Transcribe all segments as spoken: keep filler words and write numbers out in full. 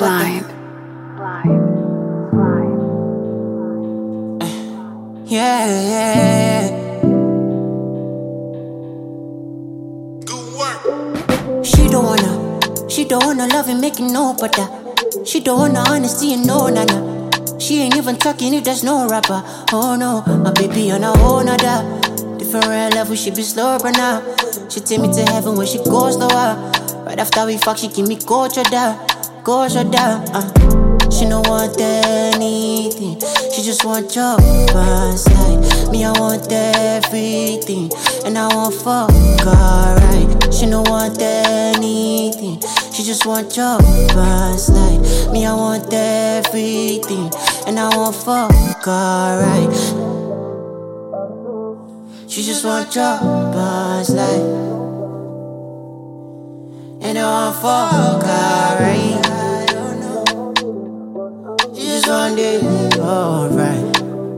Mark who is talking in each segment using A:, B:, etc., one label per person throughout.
A: Blind.
B: Yeah, yeah, yeah.
C: Good work.
B: She don't wanna, she don't wanna love and make it no butter. She don't wanna honesty and no nana. She ain't even talking if there's no rapper. Oh no, my baby on a whole nother. Different level, she be slow but now. She take me to heaven when she goes slower. Right after we fuck, she give me culture down, culture down. Uh. She don't want anything, she just want your past life. Me, I want everything, and I want fuck alright. She don't want anything, she just want your past life. Me, I want everything, and I want fuck alright. She just want your past life, and I want fuck alright. Just one day, alright.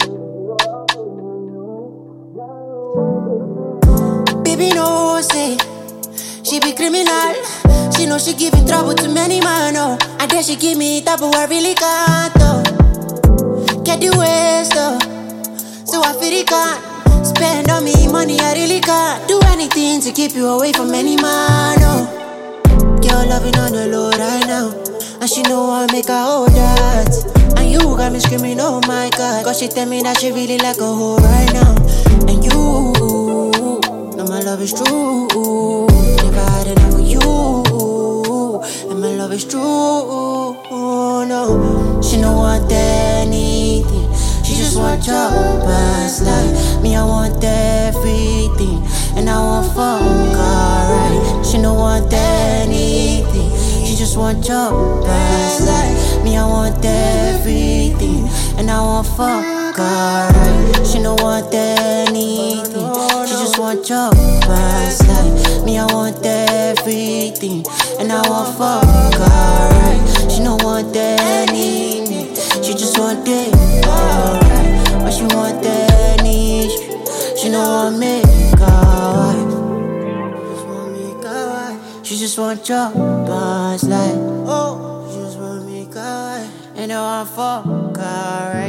B: Baby no say she be criminal. She know she giving trouble to many man. Oh, and then she give me trouble I really can't. Oh, get the waste though, so I feel it can't spend on me money. I really can't do anything to keep you away from any man. Oh, girl loving on the low right now, and she know I make her hold that. And you got me screaming, oh my God, cause she tell me that she really like a hoe right now. And you know my love is true, never had enough of you, and my love is true. No, she don't want anything, she just want your past life. Me, I want everything, and I want fuck alright. She don't want anything, she just want your past life. Me, I want everything, and I want fuck alright. She don't want anything, she just want your past life. Me, I want everything, and I want fuck alright. She don't want anything, she just want it alright. But she want any, she don't want me alright. She just want your past life. Oh, she just want me, God, and I want fuck alright.